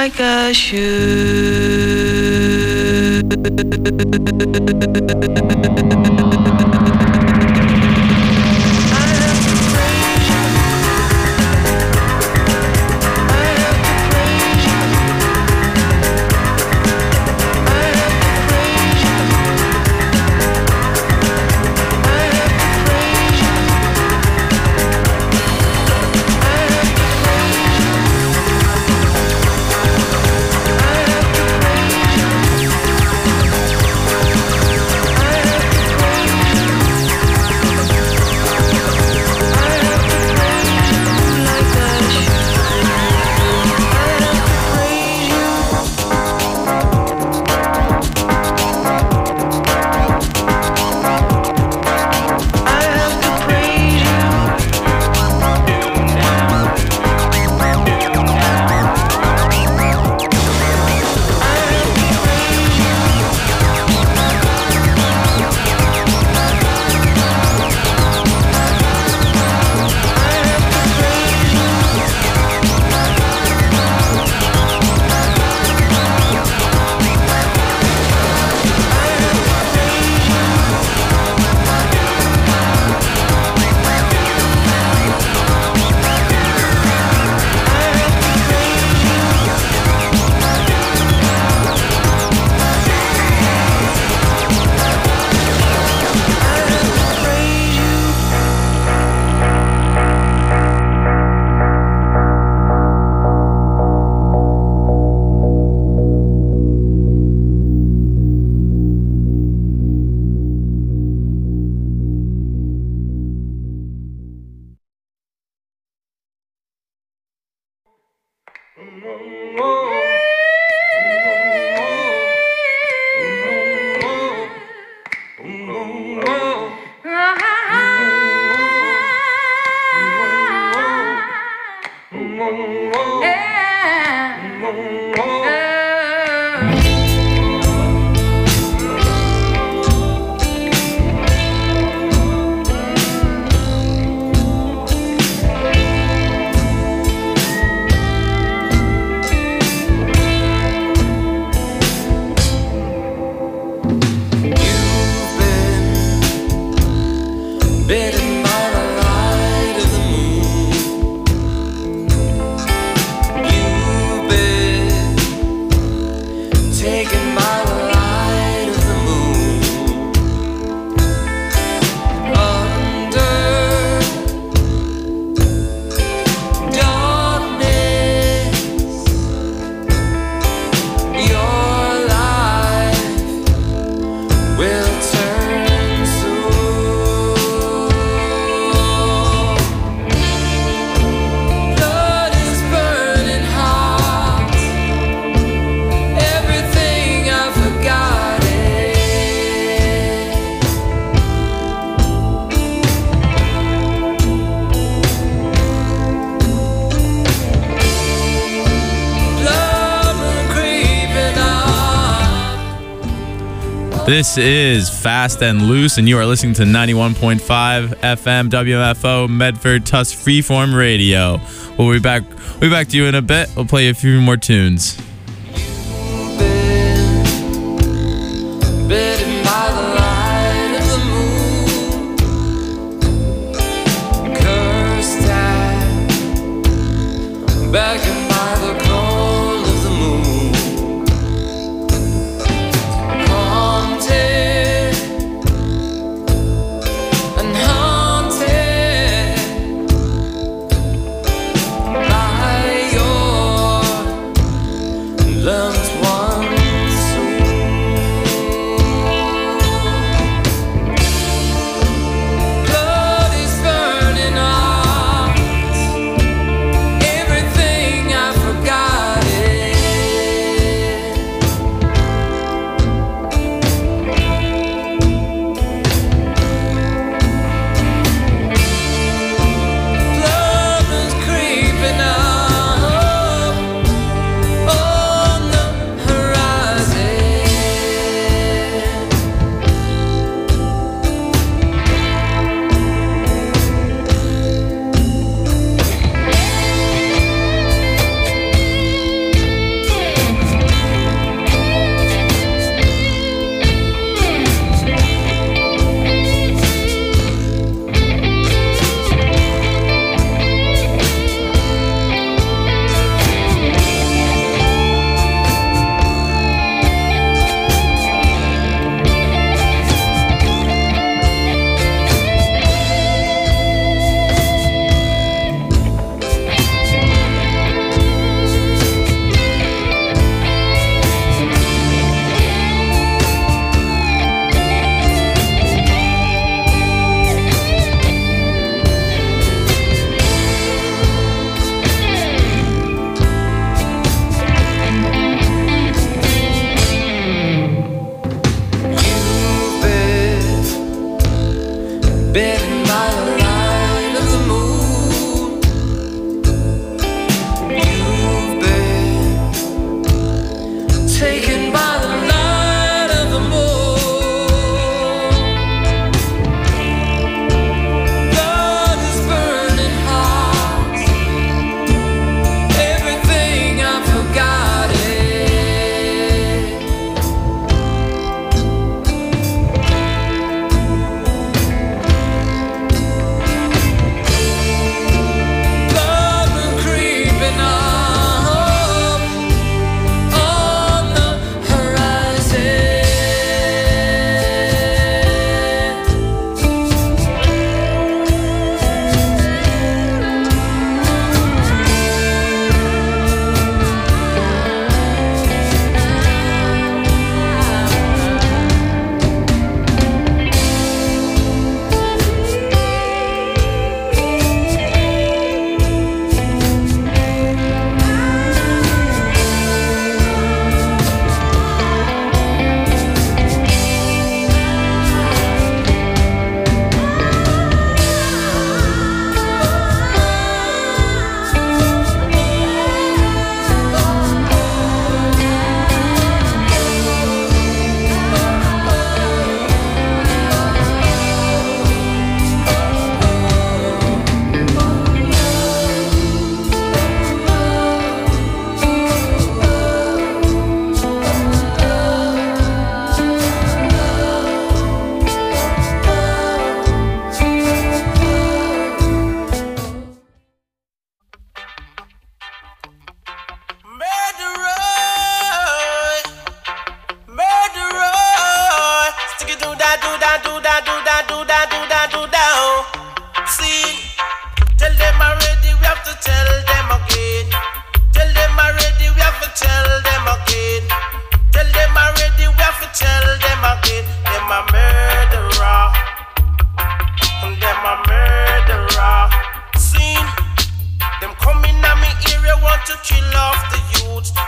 like I should. This is Fast and Loose, and you are listening to 91.5 FM WMFO Medford Tusk Freeform Radio. We'll be back to you in a bit. We'll play a few more tunes.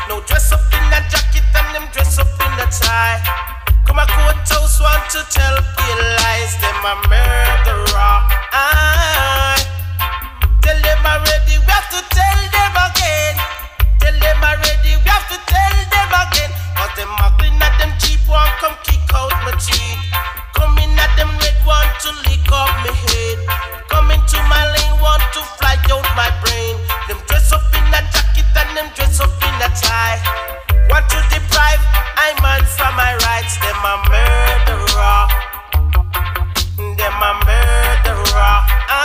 No dress up in a jacket and them dress up in a tie. Come a courthouse want to tell pale lies. Them a murderer. Tell them already, we have to tell them again. Tell them already, we have to tell them again. Cause them muggling at them cheap one come kick out my teeth. Coming at them red one to lick off my head. Coming to my lane want to fly out my brain. Them dress up in a jacket and them dress up in a tie. Want to deprive I man from my rights. Them a murderer. Them a murderer.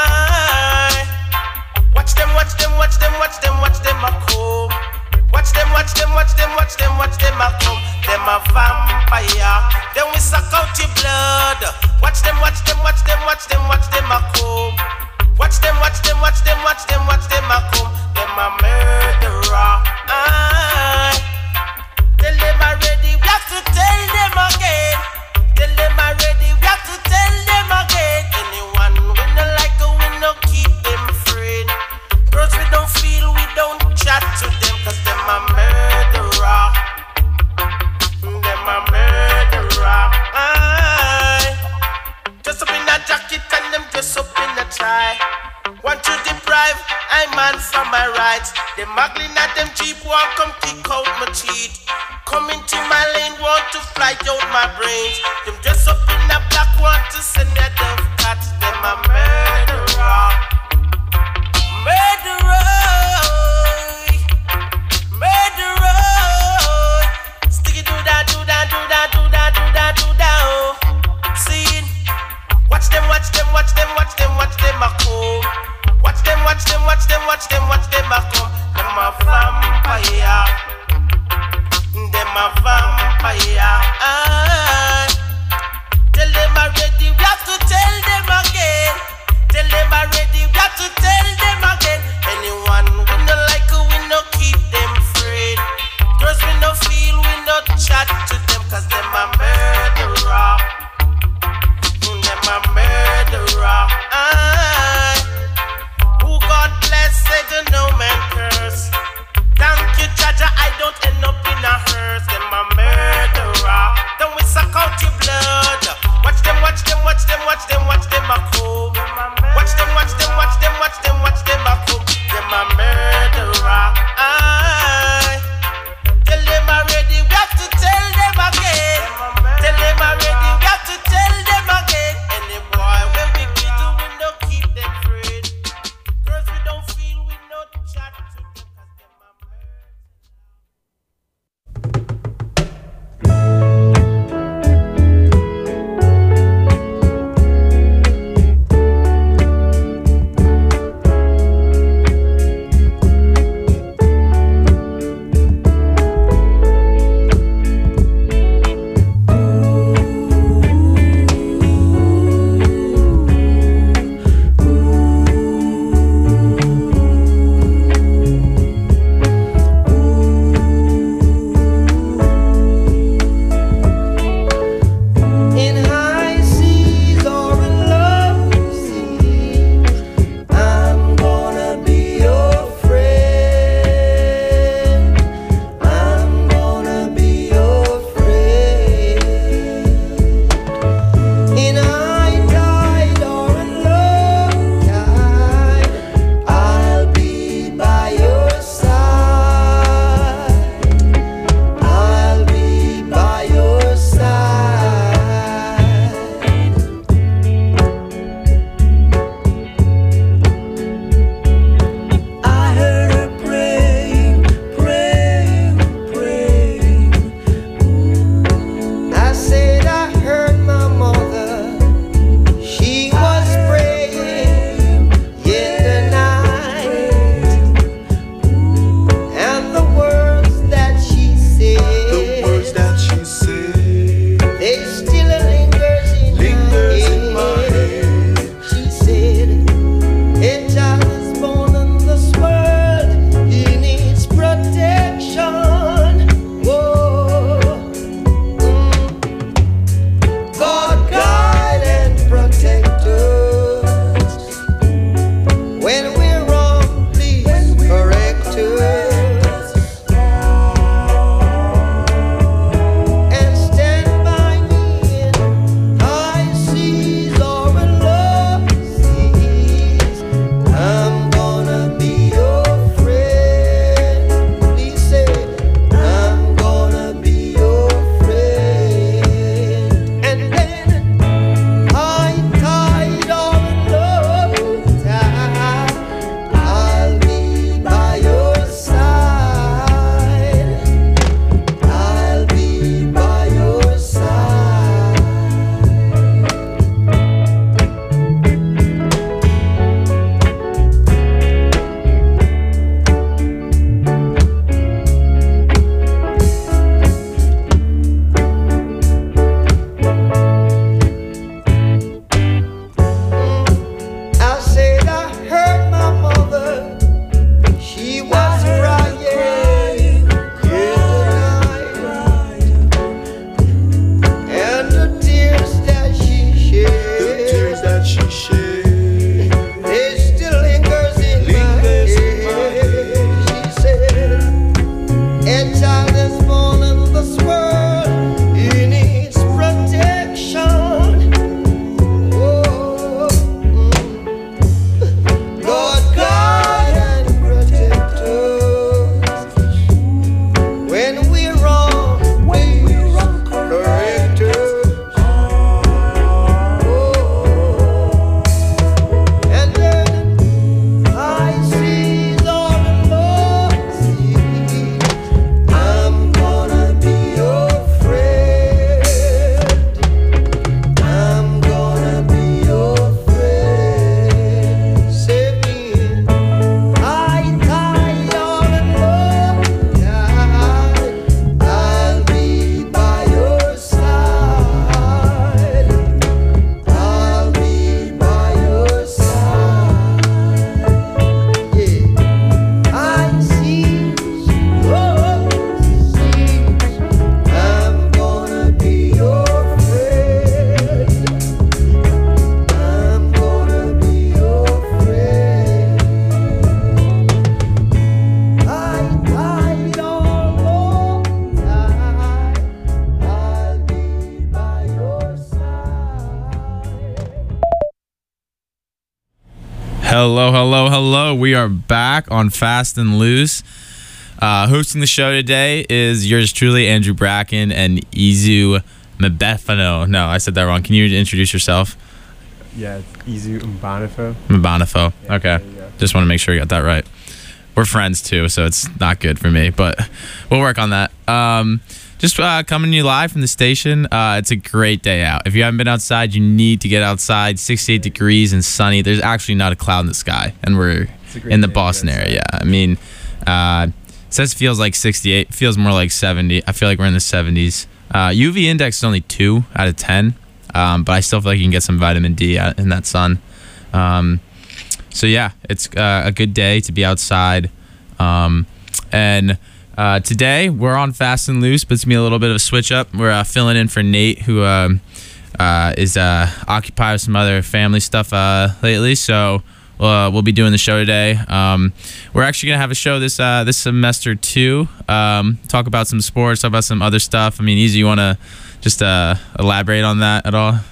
Watch them, watch them, watch them, watch them, watch them a come. Watch them, watch them, watch them, watch them, watch them a come. Them a vampire. Then we suck out your blood. Watch them, watch them, watch them, watch them, watch them a come. Watch them, watch them, watch them, watch them, watch them a come. Them a murderer. Tell them already, we have to tell them again. Tell them already, we have to tell them again. Anyone we no like, we no keep them friend. Girls we don't feel, we don't chat to them. Cause them a murderer. Them a murderer. Dress up in a jacket and them dress up in a tie. Want to deprive I man from my rights. Them muggling at them cheap one come kick out my teeth. Come into my lane want to fly out my brains. Them dress up in a black want to send a death cat. Them a murderer. Murderer. Murderer. Sticky do that, do that, do that, do that, do that, do that. Oh. See it. Watch them, watch them, watch them, watch them, watch them a come. Watch them, watch them, watch them, watch them, watch them a come. Them a vampire. Them a vampire. Tell them already, we have to tell them again. Tell them already, we have to tell them again. Anyone we no like, we no keep them afraid. Girls we no feel, we no chat to them. Cause them a murderer. Them a murderer. Who God bless, say the no man curse. Thank you, Jaja, I don't end up in a hearse. Them a murderer. Then we suck out your blood. Watch them, watch them, watch them, watch them, watch them a come. Watch them, watch them, watch them, watch them, watch them a come. Them a murderer. Tell them already, we have to tell them again. Tell them already, we have to tell them again. Any boy when we get to, we no keep them afraid. Girls we don't feel, we no chat to them. Cause them a murderer. Hello, hello, hello. We are back on Fast and Loose. Hosting the show today is yours truly, Andrew Bracken and Izu Mbefano. No, I said that wrong. Can you introduce yourself? Yeah, it's Izu Mbefano. Mbefano. Yeah, okay. Just want to make sure you got that right. We're friends too, so it's not good for me, but we'll work on that. Just coming to you live from the station. It's a great day out. If you haven't been outside, you need to get outside. 68 degrees and sunny. There's actually not a cloud in the sky, and we're in the Boston area. Yeah, I mean, it says it feels like 68. It feels more like 70. I feel like we're in the 70s. UV index is only 2 out of 10, but I still feel like you can get some vitamin D in that sun. So yeah, it's a good day to be outside, and today we're on Fast and Loose, but it's gonna be a little bit of a switch up. We're filling in for Nate, who is occupied with some other family stuff lately. So we'll be doing the show today. We're actually gonna have a show this semester too. Talk about some sports, talk about some other stuff. I mean, Easy, you wanna just elaborate on that at all?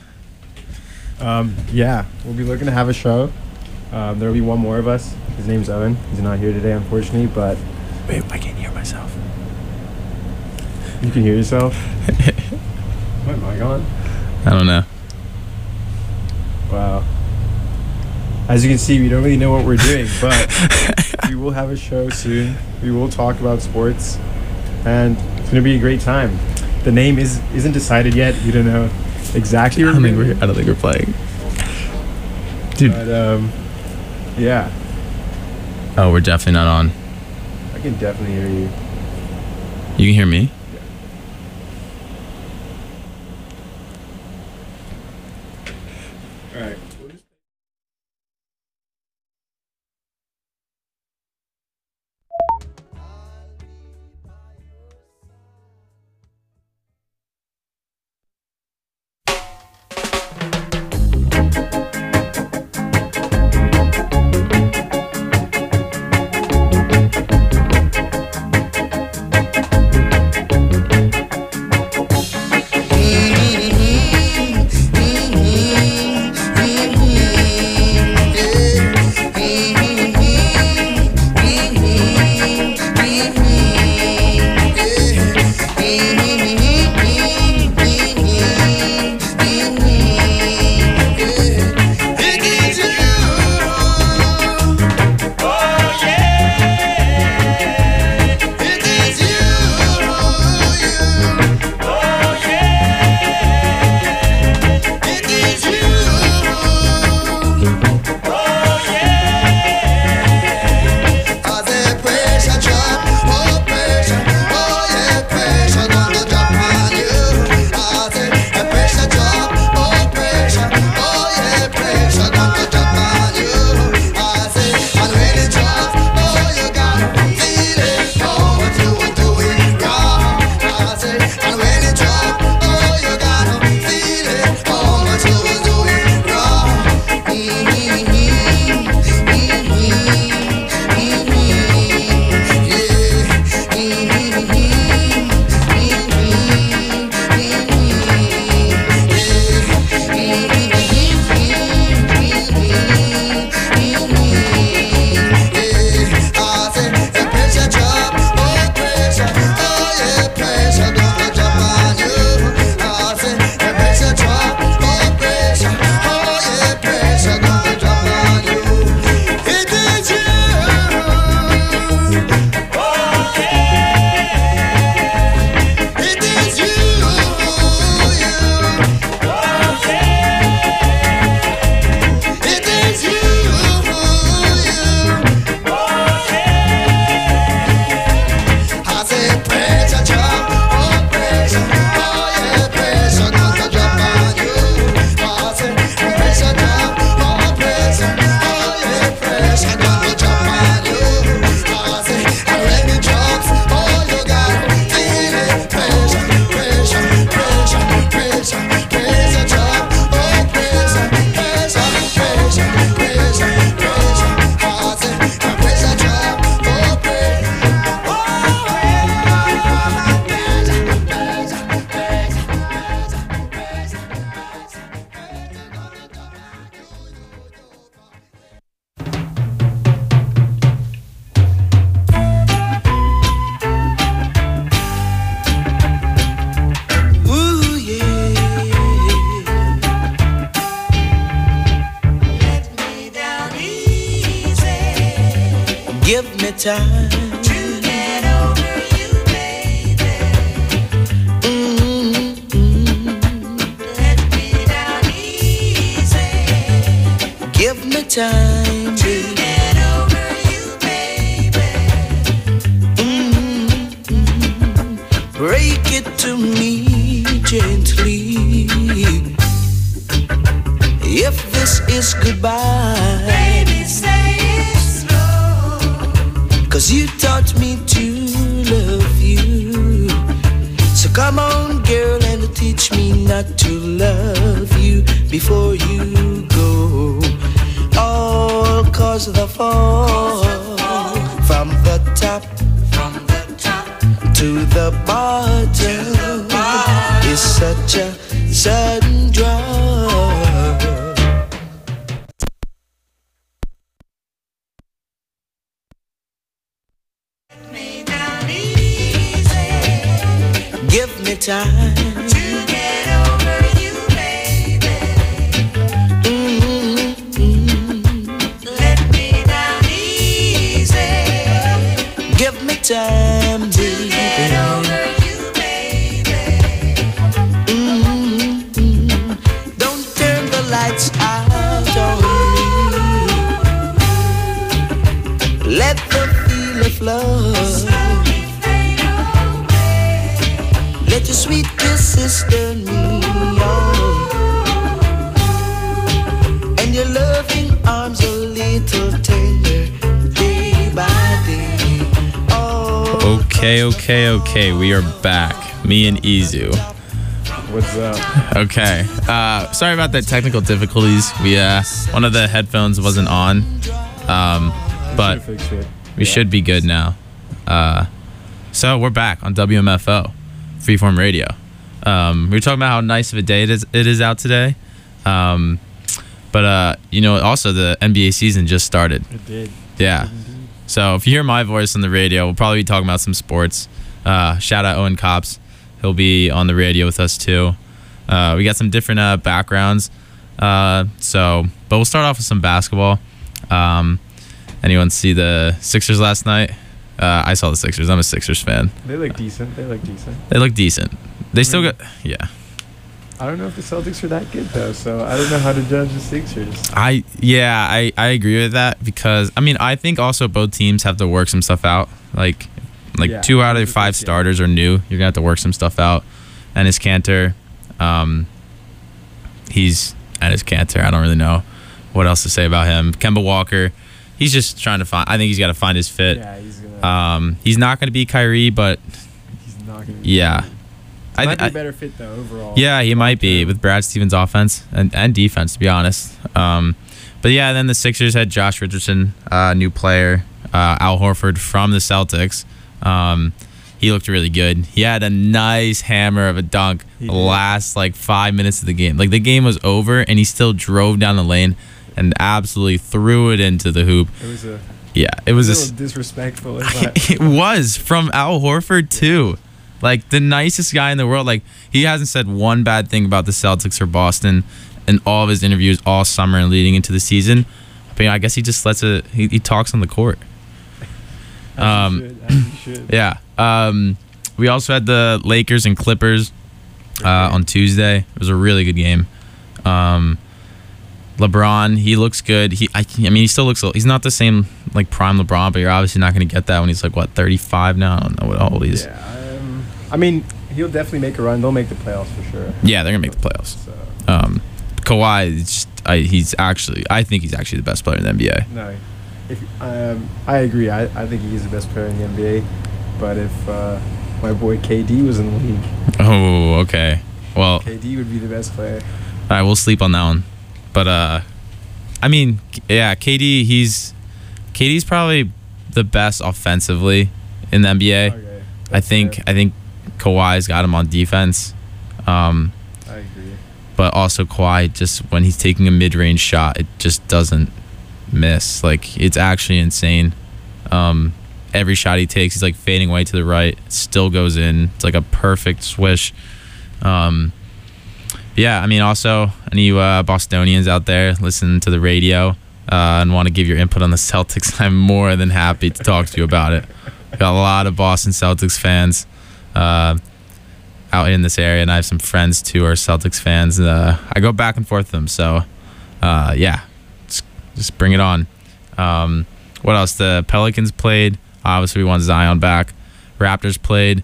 Yeah, we'll be looking to have a show. There'll be one more of us. His name's Owen. He's not here today, unfortunately, but... Wait, I can't hear myself. You can hear yourself? What, am I gone? I don't know. Wow. As you can see, we don't really know what we're doing, but we will have a show soon. We will talk about sports, and it's going to be a great time. The name isn't decided yet. We don't know exactly what I don't think we're playing. Dude. But, yeah. Oh, we're definitely not on. I can definitely hear you. You can hear me? All right. Give me time to get over you, baby. Let me down easy. Give me time to get over you, baby. Break it to me gently. If this is goodbye, baby, say it slow. 'Cause you taught me to love you. So come on, girl, and teach me not to love you before you go. All 'cause of the fall from the top to the bottom is such a sudden drop. Give me time to get over you, baby. Let me down easy. Give me time to get over you, baby. Don't turn the lights out on me. Let the feeling flow. Let your sweet kisses turn me on, and your loving arms a little tender, day by day. Oh, Okay. We are back. Me and Izu. What's up? Okay. Sorry about the technical difficulties. One of the headphones wasn't on. But Fix it. we should be good now. So we're back on WMFO. Freeform Radio. We were talking about how nice of a day it is out today. But also the NBA season just started. It did. Yeah. So if you hear my voice on the radio, we'll probably be talking about some sports. Shout out Owen Cops. He'll be on the radio with us too. We got some different backgrounds. But we'll start off with some basketball. Anyone see the Sixers last night? I saw the Sixers. I'm a Sixers fan. They look decent. They look decent. They still got, yeah. I don't know if the Celtics are that good though, so I don't know how to judge the Sixers. I agree with that because I think also both teams have to work some stuff out. Like Yeah, 2 out of their 5 yeah. starters are new. You're gonna have to work some stuff out. And his Cantor, I don't really know what else to say about him. Kemba Walker, he's just trying to find. I think he's got to find his fit. Yeah, he's gonna. He's not gonna be Kyrie, but He's not gonna. Be yeah. Might be a better fit though overall. Yeah, he might be with Brad Stevens' offense and defense, to be honest. But yeah, then the Sixers had Josh Richardson, new player, Al Horford from the Celtics. He looked really good. He had a nice hammer of a dunk He the did. last 5 minutes of the game. Like the game was over, and he still drove down the lane and absolutely threw it into the hoop. It was a It was little disrespectful. it was from Al Horford too. Like the nicest guy in the world. Like he hasn't said one bad thing about the Celtics or Boston in all of his interviews all summer and leading into the season. But I guess he just lets it. He talks on the court. As you should. Yeah. We also had the Lakers and Clippers on Tuesday. It was a really good game. LeBron, he looks good. He still looks. He's not the same prime LeBron, but you're obviously not going to get that when he's 35 now. I don't know what old he is. Yeah. He'll definitely make a run. They'll make the playoffs for sure. Yeah, they're gonna make the playoffs. So. Kawhi, I think he's actually the best player in the NBA. No, I agree. I think he's the best player in the NBA. But if my boy KD was in the league, Oh, okay. Well, KD would be the best player. all right, we'll sleep on that one. But KD's probably the best offensively in the NBA. Okay, I think Kawhi's got him on defense. I agree. But also Kawhi, just when he's taking a mid-range shot, it just doesn't miss. It's actually insane. Every shot he takes, he's fading away to the right. It still goes in. It's a perfect swish. Also any Bostonians out there listening to the radio, and want to give your input on the Celtics, I'm more than happy to talk to you about it. Got a lot of Boston Celtics fans out in this area, and I have some friends too who are Celtics fans. I go back and forth with them, so yeah, just bring it on. What else? The Pelicans played. Obviously, we want Zion back. Raptors played.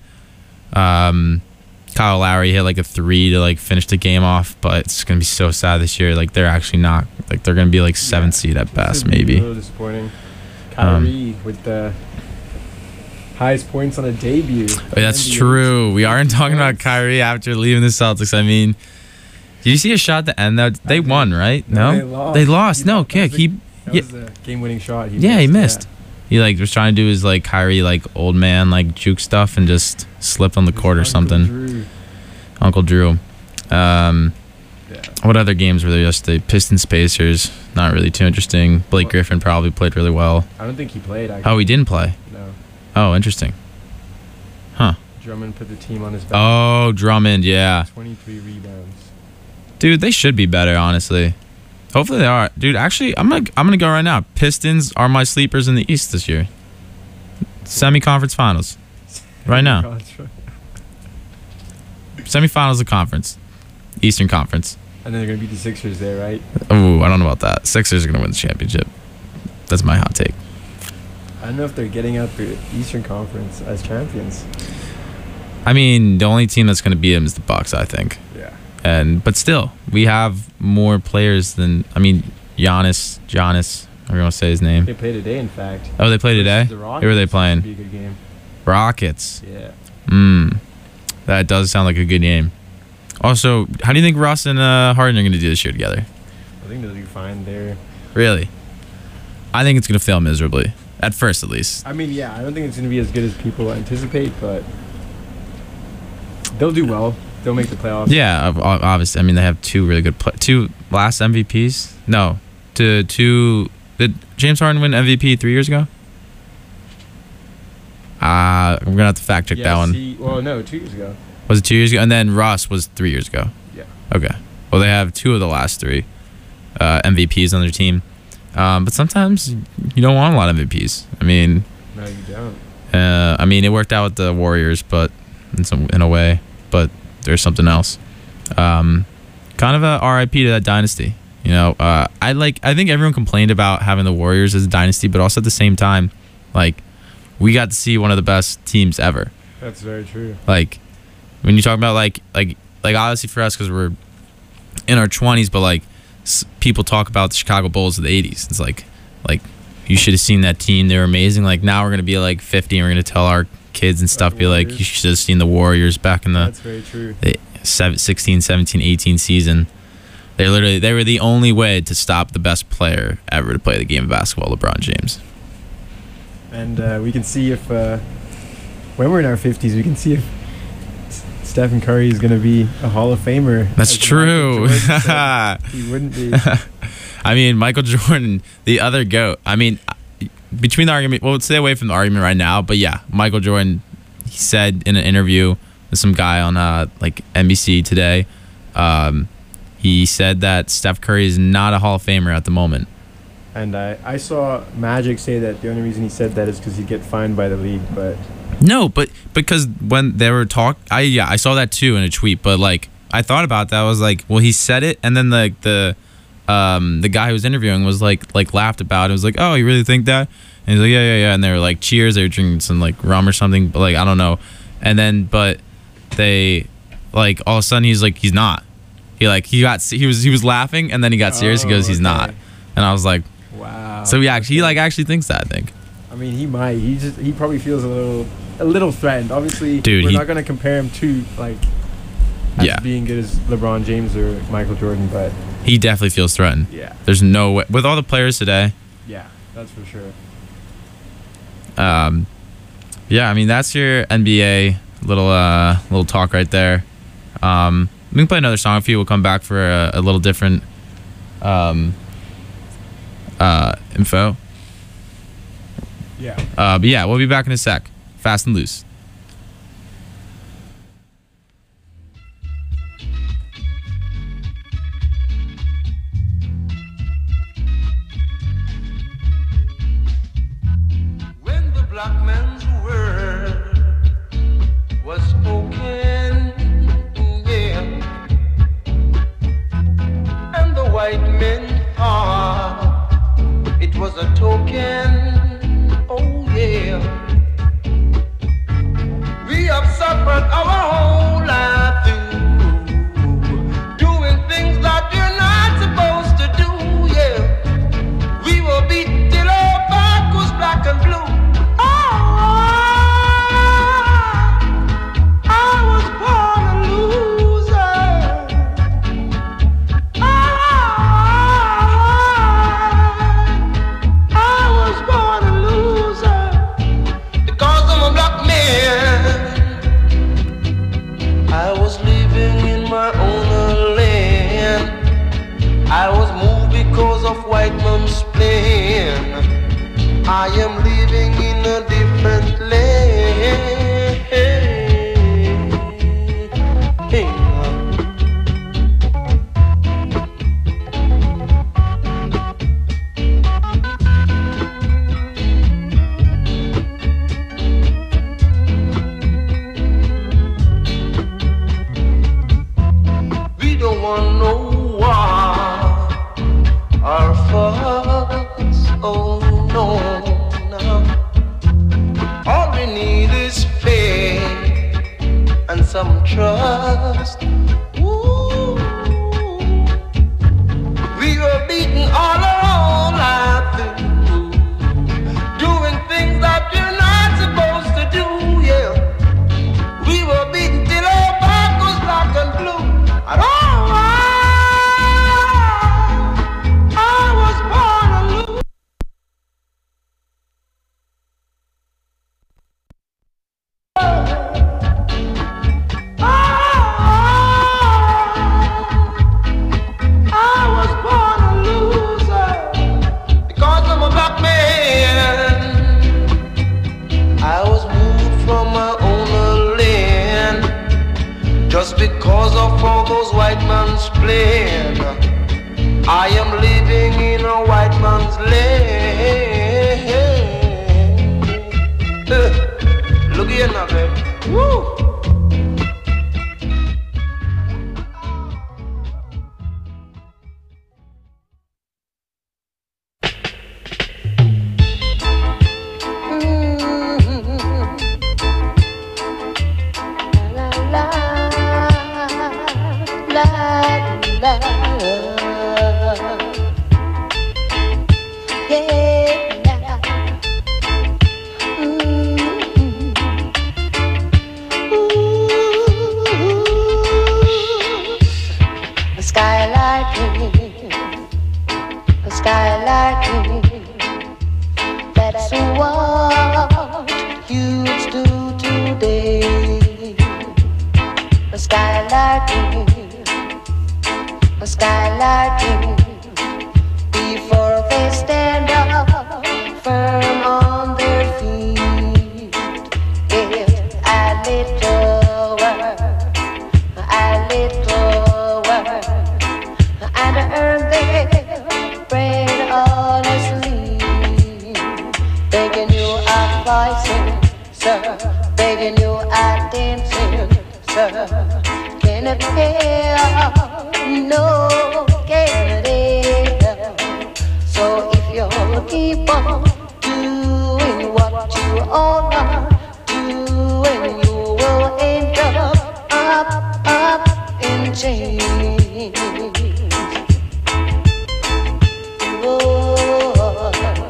Kyle Lowry hit like a 3 to like finish the game off, but it's gonna be so sad this year. Like they're actually not. Like they're gonna be like 7th seed at best, maybe. A little disappointing. Kyrie with the highest points on a debut. That's true. We aren't talking about Kyrie after leaving the Celtics. I mean, did you see a shot at the end? They won, right? No, they lost. No, kick. That was a game-winning shot. He missed. He like was trying to do his like Kyrie like old man like juke stuff and just slipped on the court or something. Uncle Drew. What other games were there yesterday? Pistons Pacers. Not really too interesting. Blake Griffin probably played really well. I don't think he played. Actually. Oh, he didn't play. No. Oh, interesting. Huh. Drummond put the team on his back. Oh, Drummond, yeah. 23 rebounds. Dude, they should be better, honestly. Hopefully they are. Dude, actually, I'm gonna go right now. Pistons are my sleepers in the East this year. Semi-conference finals. Right now. Semi-finals of conference. Eastern Conference. And then they're gonna beat the Sixers there, right? Oh, I don't know about that. Sixers are gonna win the championship. That's my hot take. I don't know if they're getting out the Eastern Conference as champions. I mean, the only team that's gonna beat them is the Bucks, I think. Yeah. But still, we have more players than Giannis. I'm gonna say his name. They play today, in fact. Oh, they play today? The Rockets. Who are they playing? Be a good game. Rockets. Yeah. That does sound like a good game. Also, how do you think Russ and Harden are gonna do this year together? I think they'll do fine there. Really? I think it's gonna fail miserably. At first, at least. I mean, yeah, I don't think it's gonna be as good as people anticipate, but they'll do well. They'll make the playoffs. Yeah, obviously. I mean, they have two really good two last MVPs. No, did James Harden win MVP 3 years ago? I'm gonna have to fact check that one. No, 2 years ago. Was it 2 years ago? And then Russ was 3 years ago. Yeah. Okay. Well, they have 2 of the last 3 MVPs on their team. But sometimes you don't want a lot of MVPs. I mean, no, you don't. I mean, it worked out with the Warriors, but in a way. But there's something else. Kind of a RIP to that dynasty. You know, I think everyone complained about having the Warriors as a dynasty, but also at the same time, like, we got to see one of the best teams ever. That's very true. Like, when you talk about like obviously for us because we're in our 20s, but like people talk about the Chicago Bulls of the 80s. It's like you should have seen that team. They were amazing. Like now we're gonna be like 50 and we're gonna tell our kids and stuff, be like, you should have seen the Warriors back in the That's very true. 16, 17, 18 season. They were the only way to stop the best player ever to play the game of basketball, LeBron James. And we can see if when we're in our 50s, we can see if Stephen Curry is going to be a Hall of Famer. That's true. He wouldn't be. I mean, Michael Jordan, the other GOAT. I mean, between the argument, we'll stay away from the argument right now, but yeah, Michael Jordan, he said in an interview with some guy on like NBC today, he said that Steph Curry is not a Hall of Famer at the moment. And I saw Magic say that the only reason he said that is because he'd get fined by the league, but... No, but because when they were I saw that too in a tweet, but like I thought about that. I was like, well, he said it, and then like the guy who was interviewing was like laughed about it. It was like, oh, you really think that? And he's like, yeah, and they were like cheers. They were drinking some like rum or something, but like I don't know. And then but they like all of a sudden he's like he's not. He was laughing and then he got serious. He goes, he's not, and I was like, wow. So he actually thinks that, I think. I mean, he might. He probably feels a little threatened. Obviously, we're not going to compare him to like being good as LeBron James or Michael Jordan, but he definitely feels threatened. Yeah. There's no way with all the players today. Yeah, that's for sure. Yeah, I mean that's your NBA little talk right there. We can play another song if you will come back for a little different info. Yeah. But yeah, we'll be back in a sec. Fast and loose. am living in a different land. Hey, we don't want no war or fuss, oh no, no. All we need is faith and some trust. Ooh. We were beaten all our own life through, doing things that you're not supposed to do, yeah. We were beaten till our back was black and blue. And I was born a loser. I was born a loser because I'm a black man. I was moved from my own land just because of all those white man's plan. I am living in a white man's land. Look here now, baby. Woo! That's what youths do today. A skylarking before they stand up firm on their feet. If a little work and earn their bread honestly, begging you a voicing, sir, begging you a dancing, sir. Can it help? No, can it help? So if you keep on doing what you all are doing, you will end up in chains. Oh,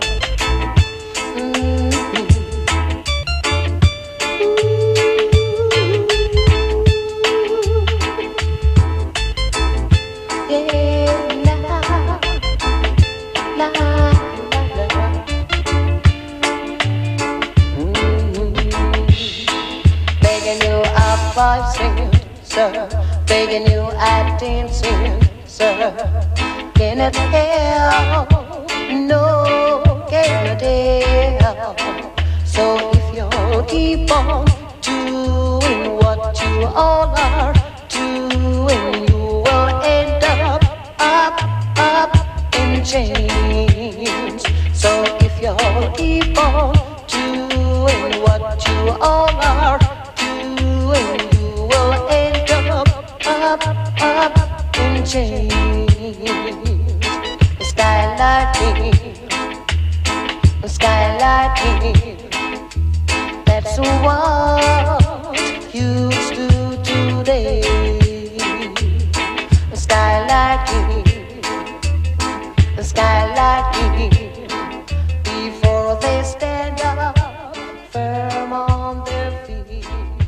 singing, sir, begging you at dancing, sir. Can it help? No, can it help? So if you keep on doing what you all are doing, you will end up in chains. So if you keep on doing what you all are doing, you will end up in chains. Skylarking, that's what you do today. Skylarking, before they stand up firm on their feet.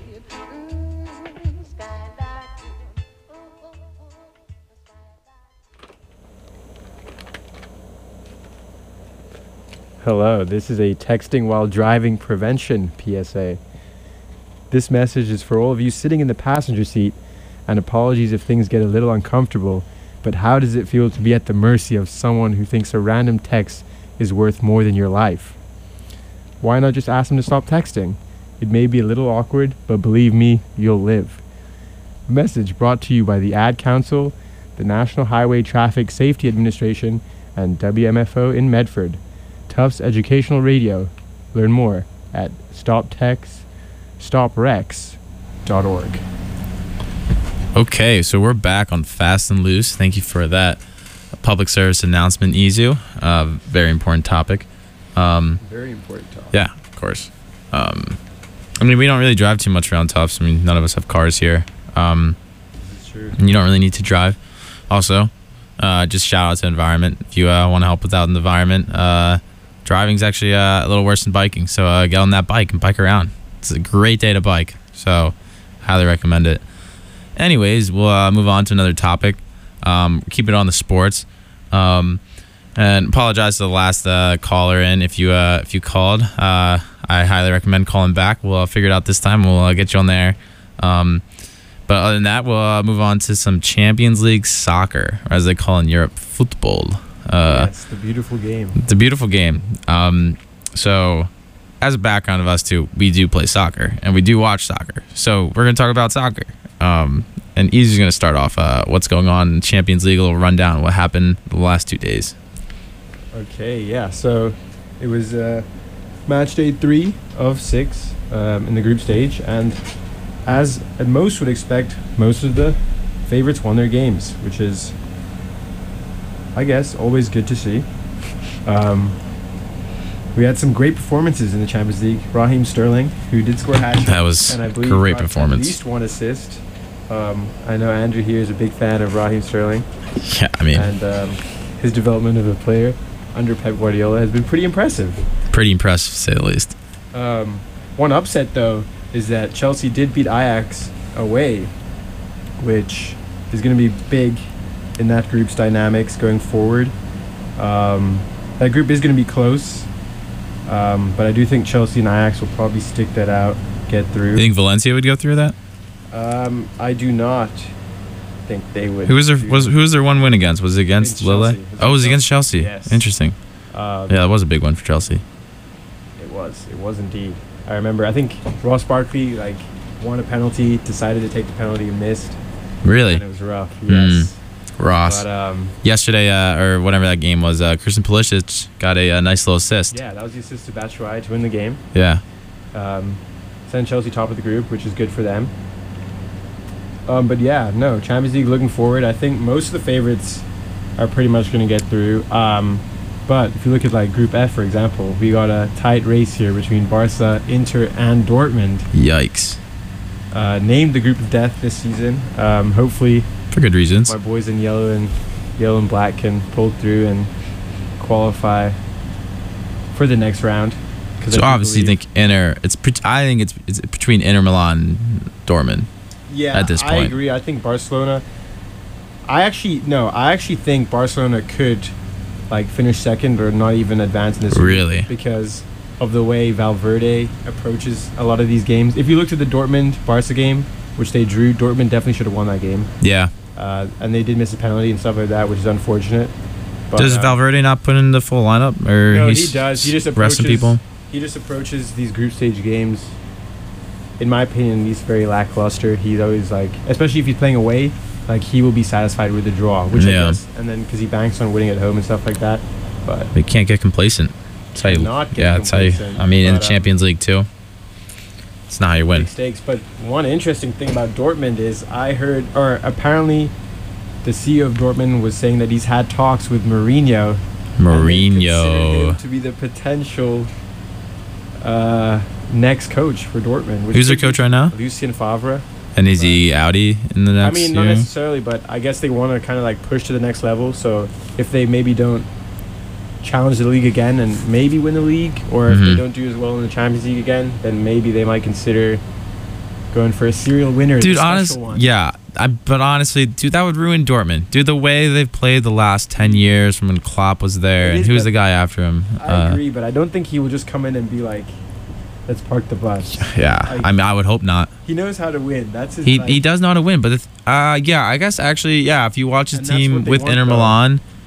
Hello, this is a texting while driving prevention PSA. This message is for all of you sitting in the passenger seat, and apologies if things get a little uncomfortable, but how does it feel to be at the mercy of someone who thinks a random text is worth more than your life? why not just ask them to stop texting? It may be a little awkward, but believe me, you'll live. A message brought to you by the Ad Council, the National Highway Traffic Safety Administration, and WMFO in Medford. Tufts Educational Radio. Learn more at stoprex.org. Okay, so we're back on Fast and Loose. Thank you for that public service announcement, Izu. Very important topic. Very important topic. Yeah, of course. I mean, we don't really drive too much around Tufts. I mean, none of us have cars here. This is true. And you don't really need to drive. Also, just shout out to environment. If you want to help with out in the environment, driving's actually a little worse than biking. So get on that bike and bike around. It's a great day to bike. So highly recommend it. Anyways, we'll move on to another topic. Keep it on the sports. And apologize to the last caller in. If you called, I highly recommend calling back. We'll figure it out this time. We'll get you on there. But other than that, we'll move on to some Champions League soccer, or as they call in Europe, football. Yes, the beautiful game. It's a beautiful game. So, as a background of us two, we do play soccer and we do watch soccer. So we're gonna talk about soccer. And Easy's gonna start off what's going on in Champions League. A little rundown what happened the last 2 days. Okay, yeah. So it was match day 3 of 6 in the group stage, and as most would expect, most of the favorites won their games, which is, I guess, always good to see. We had some great performances in the Champions League. Raheem Sterling, who did score a hat trick, That was and I believe great got performance. At least 1 assist. I know Andrew here is a big fan of Raheem Sterling, Yeah, I mean, and his development of a player under Pep Guardiola has been pretty impressive. pretty impressive to say the least. One upset, though, is that Chelsea did beat Ajax away, which is going to be big in that group's dynamics going forward. That group is going to be close, but I do think Chelsea and Ajax will probably stick that out, get through. You think Valencia would go through that? I do not think they would. Who was their one win against? Was it against Lille? Chelsea. Oh, it was against Chelsea. Yes. Interesting. Yeah, that was a big one for Chelsea. It was indeed. I remember, I think Ross Barkley won a penalty, decided to take the penalty and missed. Really? And it was rough. Yes. Ross. But Yesterday, or whatever that game was, Christian Pulisic got a nice little assist. yeah, that was the assist to Batshuayi to win the game. Yeah. Send Chelsea top of the group, which is good for them. But yeah, no, Champions League looking forward. I think most of the favorites are pretty much going to get through. But if you look at Group F, for example, we got a tight race here between Barca, Inter, and Dortmund. Yikes. Named the group of death this season. Hopefully, For good reasons. my boys in yellow and black can pull through and qualify for the next round. So obviously, you think Inter? I think it's between Inter Milan and Dortmund. Yeah, at this I point. agree. I think Barcelona. I actually think Barcelona could finish second or not even advance in this group Really? because of the way Valverde approaches a lot of these games. If you looked at the Dortmund-Barca game, which they drew, Dortmund definitely should have won that game. Yeah. And they did miss a penalty and stuff like that, which is unfortunate. But, Does Valverde not put in the full lineup, or No, he's he does. He just resting people? He just approaches these group stage games, in my opinion, he's very lackluster. He's always especially if he's playing away, he will be satisfied with the draw, which I Yeah. guess, and then because he banks on winning at home and stuff like that. But They can't get complacent. That's how you. Cannot get Yeah, that's how you. complacent, I mean, in the but, Champions League too. It's not how you win. big stakes. But one interesting thing about Dortmund is I heard, or apparently, the CEO of Dortmund was saying that he's had talks with Mourinho. and they consider him to be the potential next coach for Dortmund. which Who's their could be coach right now? Lucien Favre. And is he Audi in the I next mean, not year? necessarily, but I guess they want to kind of push to the next level. So if they maybe don't challenge the league again and maybe win the league, or if they Mhm. don't do as well in the Champions League again, then maybe they might consider going for a serial winner. Dude, the special honest, one. yeah. But honestly, dude, that would ruin Dortmund. Dude, the way they've played the last 10 years from when Klopp was there, It and is, who was but the guy after him? I agree, but I don't think he will just come in and be like, let's park the bus. Yeah, Like- I mean, I would hope not. He knows how to win. That's his. He does know how to win, but yeah, I guess actually, yeah, if you watch his And that's team what they with want, Inter though. Milan,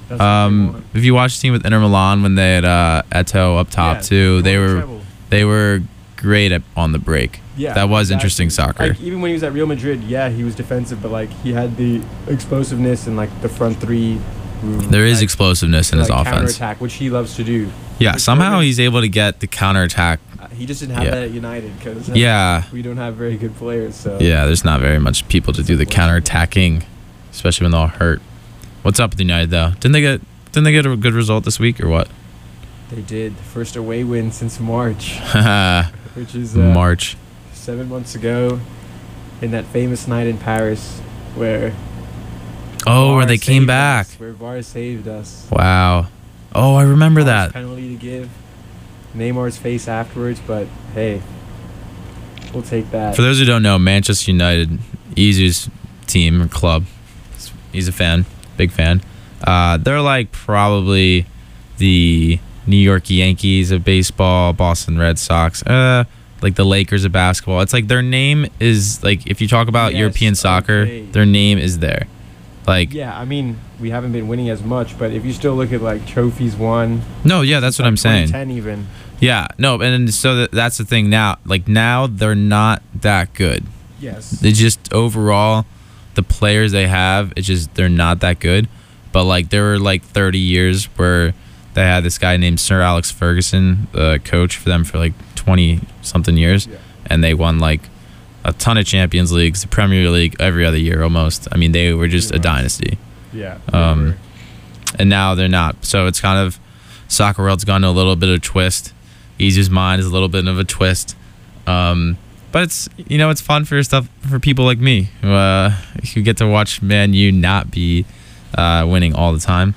That's what they want. If you watch the team with Inter Milan when they had Eto'o up top Yeah, too, they they won the were treble. they were great on the break. Yeah, that was exactly. interesting soccer. Like, even when he was at Real Madrid, yeah, he was defensive, but like he had the explosiveness and like the front three. There is explosiveness in his offense. Counter-attack, which he loves to do. Yeah, Which somehow Dortmund- he's able to get the counterattack. He just didn't have Yeah. that at United because Yeah. we don't have very good players. So Yeah, there's not very much people to do the counterattacking, especially when they're all hurt. What's up with United though? Didn't they get a good result this week or what? they did the first away win since March, which is March. 7 months ago, in that famous night in Paris where Oh, where VAR they came saved back. us, where VAR saved us. Wow. Oh, I remember VAR's that. penalty to give. Neymar's face afterwards, but hey, we'll take that. For those who don't know, Manchester United, Easy's team or club, he's a fan, big fan. They're like probably the New York Yankees of baseball, Boston Red Sox, like the Lakers of basketball. It's like their name is like, if you talk about Yes, European soccer, okay. their name is there. Like, Yeah, I mean, we haven't been winning as much, but if you still look at like trophies won, no, yeah, that's what I'm saying. 2010 even. Yeah, no, and so that's the thing now. Like now, they're not that good. Yes. They just overall, the players they have, it's just they're not that good. But like there were like 30 years where they had this guy named Sir Alex Ferguson, the coach for them for like 20 something years, Yeah. and they won like a ton of Champions Leagues, the Premier League every other year almost. I mean, they were just a Pretty much. dynasty. Yeah. And now they're not. So it's kind of soccer world's gone to a little bit of a twist. Easy's mind is a little bit of a twist. But it's it's fun for stuff for people like me who get to watch Man U not be winning all the time.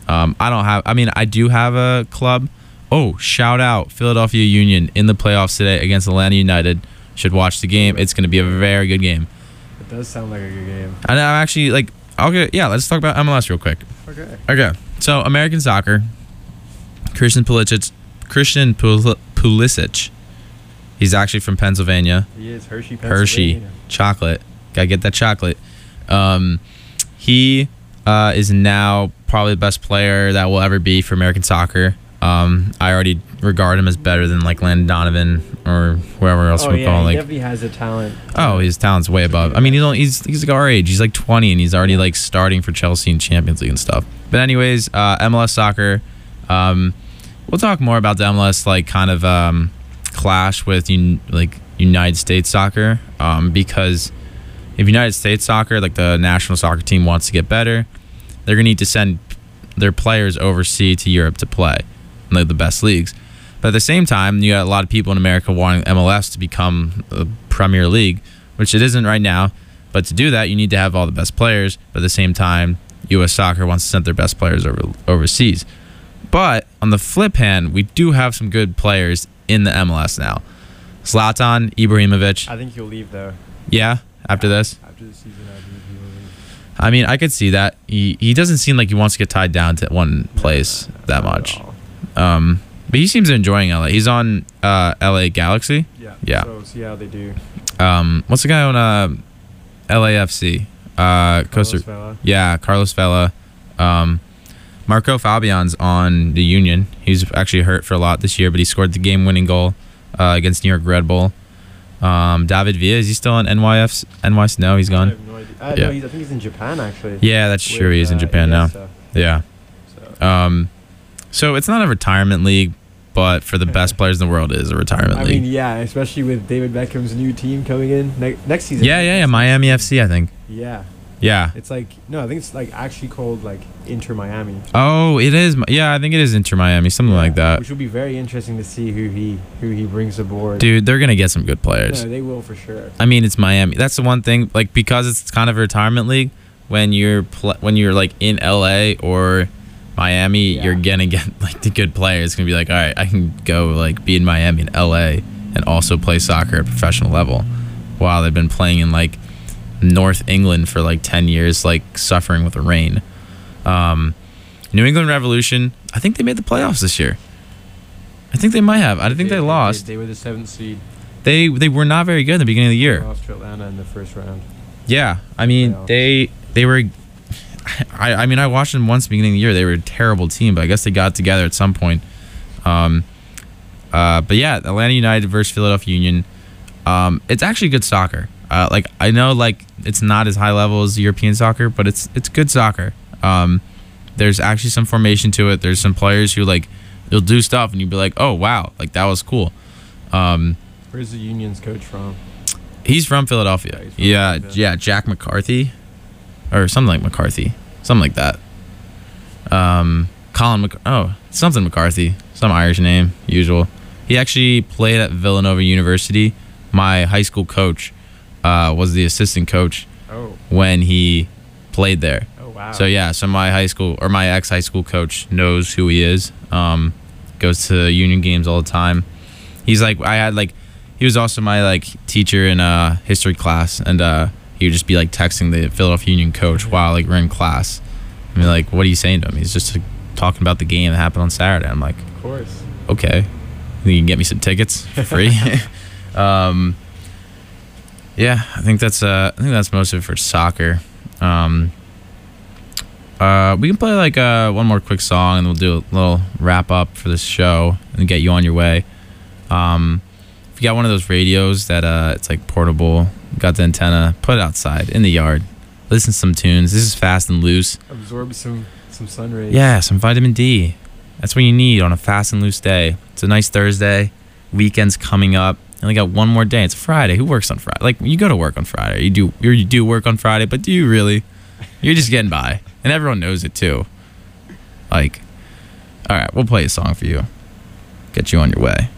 I do have a club. Oh, shout out Philadelphia Union in the playoffs today against Atlanta United. Should watch the game. It's going to be a very good game. It does sound like a good game. And I'm actually like, okay, yeah, let's talk about MLS real quick. Okay. So American soccer, Christian Pulisic. He's actually from Pennsylvania. He is Hershey, Hershey Pennsylvania. chocolate. Gotta get that chocolate. He is now probably the best player that will ever be for American soccer. I already regard him as better than like Landon Donovan or whoever else Oh we yeah, call he like. definitely has a talent. Oh, his talent's way above. I mean, he's like our age. He's like 20 and he's already like starting for Chelsea in Champions League and stuff. But anyways, MLS soccer. We'll talk more about the MLS like kind of clash with United States soccer because if United States soccer, like the national soccer team, wants to get better, they're gonna need to send their players overseas to Europe to play in like the best leagues. But at the same time, you got a lot of people in America wanting MLS to become a Premier League, which it isn't right now. But to do that, you need to have all the best players. But at the same time, U.S. Soccer wants to send their best players overseas. But on the flip hand, we do have some good players in the MLS now. Zlatan Ibrahimovic. I think he'll leave though. Yeah, after this. After the season, I think he will leave. I mean, I could see that. He doesn't seem like he wants to get tied down to one place that Not much. at all. But he seems to enjoying LA. He's on LA Galaxy. Yeah. So see how they do. What's the guy on LAFC? Carlos Costa. Vela. Yeah, Carlos Vela. Marco Fabian's on the Union. He's actually hurt for a lot this year, but he scored the game-winning goal against New York Red Bull. David Villa, is he still on NYC? No, he's I gone. have no idea. Yeah. No, I think he's in Japan actually. Yeah, that's true. He is in Japan now. Iniesta. Yeah. So. So it's not a retirement league, but for the best players in the world, it is a retirement I league. mean, yeah, especially with David Beckham's new team coming in next season. Yeah. Miami FC, I think. Yeah, Yeah. it's like I think it's like actually called like Inter Miami. Oh, it is. Yeah, I think it is Inter Miami, something like that. Which will be very interesting to see who he brings aboard. Dude, they're gonna get some good players. No, they will for sure. I mean, it's Miami. That's the one thing, like because it's kind of a retirement league. When you're like in LA or Miami, Yeah. you're gonna get like the good players. It's gonna be like, all right, I can go like be in Miami and LA and also play soccer at professional level, while they've been playing in like North England for like 10 years, like suffering with the rain. New England Revolution, I think they made the playoffs this year. I think they might have. I think they lost. They were the 7th seed. They were not very good in the beginning of the They year. lost to Atlanta in the first round. Yeah, I mean Playoffs. they were. I mean, I watched them once beginning of the year. They were a terrible team, but I guess they got together at some point. But yeah, Atlanta United versus Philadelphia Union. It's actually good soccer. Like I know, like it's not as high level as European soccer, but it's good soccer. There's actually some formation to it. There's some players who like they'll do stuff, and you'll be like, oh wow, like that was cool. Where's the Union's coach from? He's from Philadelphia. Yeah, Jack McCarthy, or something like McCarthy, something like that. Something McCarthy, some Irish name, usual. He actually played at Villanova University. My high school coach was the assistant coach when he played there. Oh wow! So yeah, so my ex-high school coach knows who he is. Goes to Union games all the time. He's like, he was also my like teacher in history class, and he would just be like texting the Philadelphia Union coach while like we're in class. I mean, like, what are you saying to him? He's just like, talking about the game that happened on Saturday. I'm like, of course. Okay, you can get me some tickets for free. Yeah, I think that's most of it for soccer. We can play like one more quick song, and we'll do a little wrap up for this show and get you on your way. If you got one of those radios that it's like portable, got the antenna, put it outside in the yard, listen to some tunes. This is Fast and Loose. Absorb some sun rays. Yeah, some vitamin D. That's what you need on a fast and loose day. It's a nice Thursday. Weekend's coming up. You only got one more day. It's Friday. Who works on Friday? Like, you go to work on Friday. You do work on Friday, but do you really? You're just getting by. And everyone knows it too. Like, all right, we'll play a song for you. Get you on your way.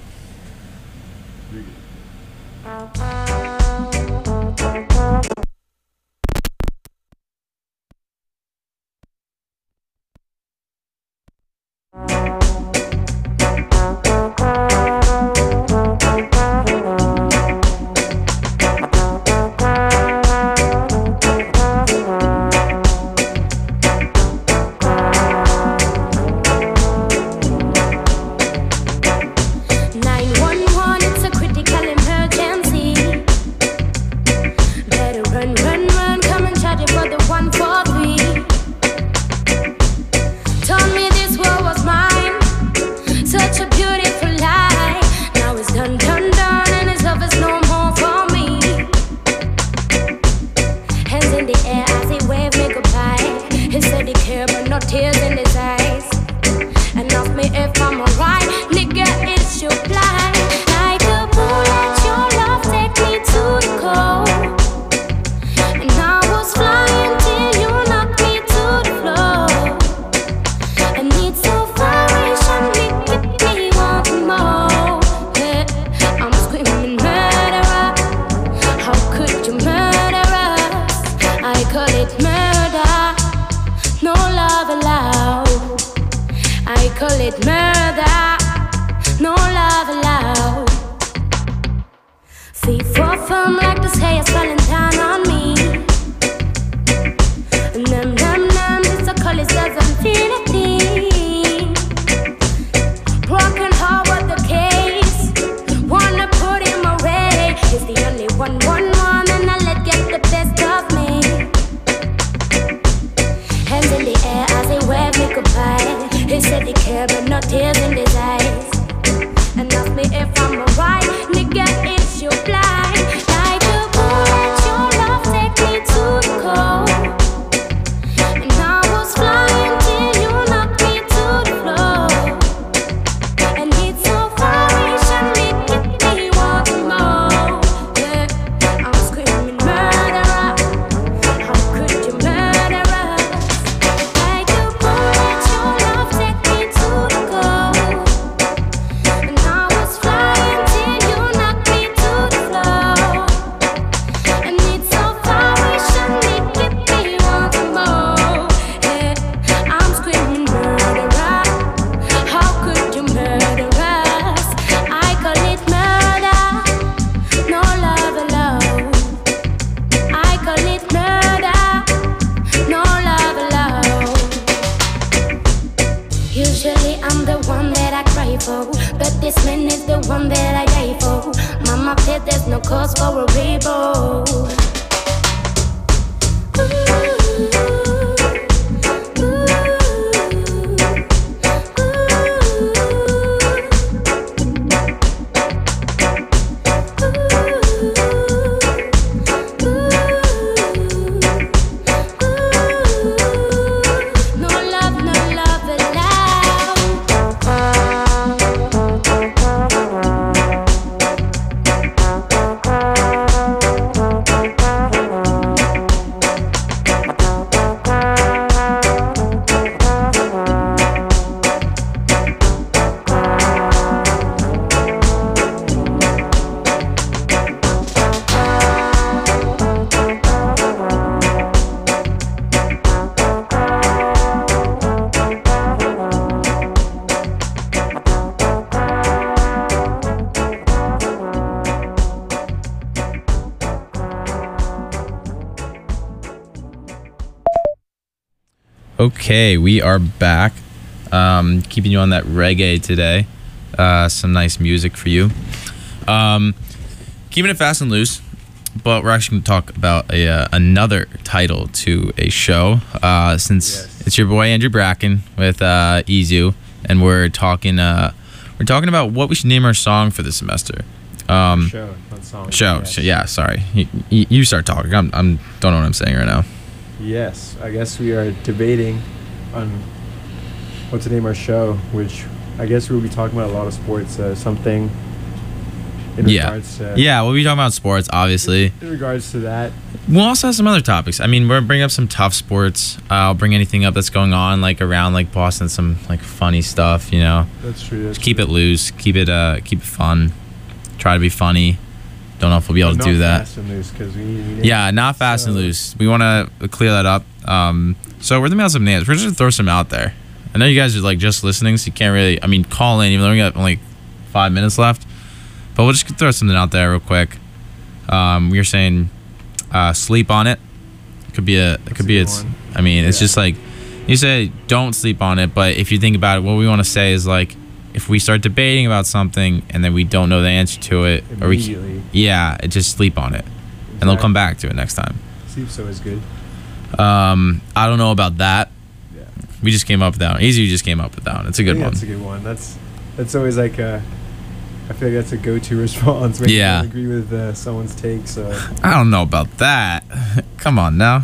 Okay, we are back. Keeping you on that reggae today. Some nice music for you. Keeping it fast and loose, but we're actually going to talk about another title to a show. Since it's your boy Andrew Bracken with Izu, and we're talking about what we should name our song for this semester. Show, not song. Show. Yes. Yeah, sorry. You start talking. I'm don't know what I'm saying right now. Yes, I guess we are debating on what to name our show, which I guess we'll be talking about a lot of sports. Something in regards to... Yeah, we'll be talking about sports, obviously. In regards to that. We'll also have some other topics. I mean, we're bringing up some tough sports. I'll bring anything up that's going on, like around like Boston, some like funny stuff, you know. That's true. Keep it loose. Keep it fun. Try to be funny. Don't know if we'll be able to do that. Not fast and loose, 'cause we need Yeah, not fast and loose. We want to clear that up. So we're thinking about some names. We're just gonna throw some out there. I know you guys are like just listening, so you can't really, call in, even though we got like 5 minutes left. But we'll just throw something out there real quick. We were saying, sleep on it. It's just like, you say don't sleep on it, but if you think about it, what we want to say is like, if we start debating about something and then we don't know the answer to it, just sleep on it, and they'll come back to it next time. Sleep's always good. I don't know about that. Yeah. We just came up with that one. Easy just came up with that one. It's a good one. That's a good one. That's always like I feel like that's a go-to response when you don't agree with someone's take. So I don't know about that. Come on now.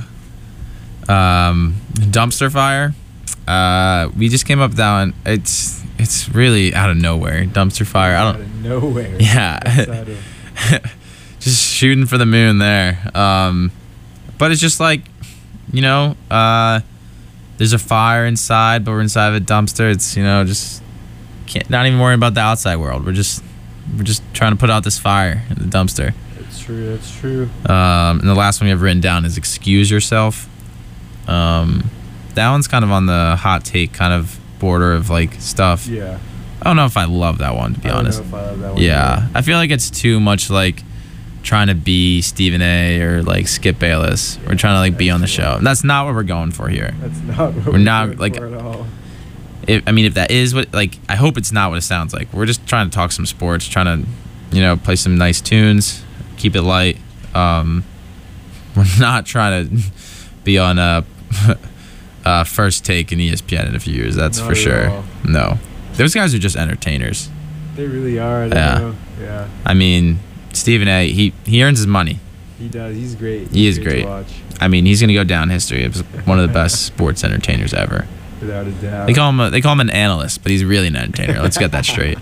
Dumpster fire. We just came up with that one. It's really out of nowhere. Dumpster fire. Out of nowhere. Yeah. Just shooting for the moon there. But it's just like, there's a fire inside, but we're inside of a dumpster. It's, just not even worrying about the outside world. We're just trying to put out this fire in the dumpster. That's true. And the last one we have written down is excuse yourself. That one's kind of on the hot take kind of border of like stuff. Yeah. I don't know if I love that one, to be honest. I don't know if I love that one. Yeah. Either. I feel like it's too much like trying to be Stephen A. or like Skip Bayless. We're trying to like be on the show. And that's not what we're going for here. That's not what we're not like for at all. If that is what, like, I hope it's not what it sounds like. We're just trying to talk some sports, trying to, play some nice tunes, keep it light. We're not trying to be on First Take in ESPN in a few years. That's Not for sure. all. No, those guys are just entertainers. They really are. I don't know. Yeah. I mean, Stephen A. He earns his money. He does. He's great. He is great. To watch. I mean, he's gonna go down history as one of the best sports entertainers ever. Without a doubt. They call him an analyst, but he's really an entertainer. Let's get that straight.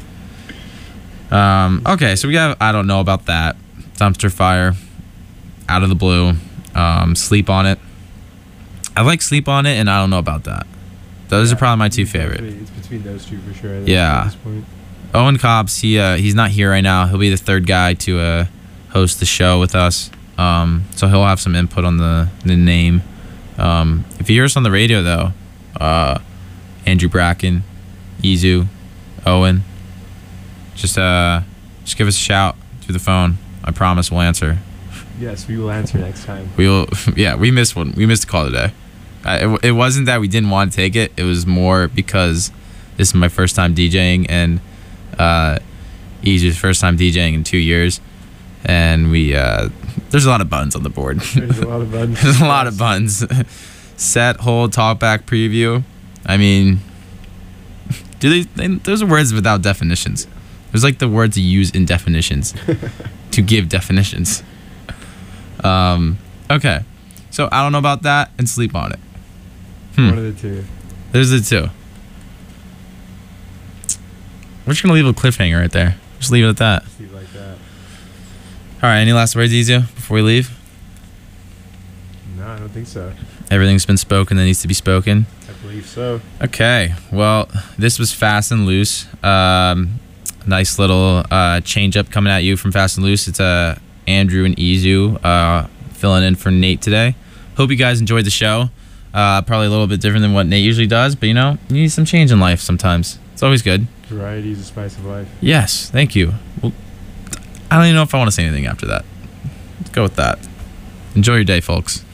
Okay, so we got, I don't know about that. Dumpster fire, out of the blue, sleep on it. I like sleep on it, and I don't know about that. Those are probably my two favorite. It's between those two for sure. I think, Yeah. At this point. Owen Cobbs, he's not here right now. He'll be the third guy to host the show with us. So he'll have some input on the name. If you hear us on the radio though, Andrew Bracken, Izu, Owen, just give us a shout through the phone. I promise we'll answer. Yes, we will answer next time. We will. Yeah, we missed one. We missed a call today. It wasn't that we didn't want to take it. It was more because this is my first time DJing, and Izu's first time DJing in 2 years, and there's a lot of buns on the board. There's a lot of buns. There's a lot of buns. Set, hold, talkback, preview. I mean, those are words without definitions. There's like the words you use in definitions to give definitions. Okay. So I don't know about that, and sleep on it. One of the two. There's the two. We're just gonna leave a cliffhanger right there. Just leave it at that. Sleep like that. All right. Any last words, Izu, before we leave? No, I don't think so. Everything's been spoken that needs to be spoken. I believe so. Okay. Well, this was Fast and Loose. Nice little change up coming at you from Fast and Loose. It's Andrew and Izu filling in for Nate today. Hope you guys enjoyed the show. Probably a little bit different than what Nate usually does, but you need some change in life sometimes. It's always good. Variety is the spice of life. Yes, thank you. Well, I don't even know if I want to say anything after that. Let's go with that. Enjoy your day, folks.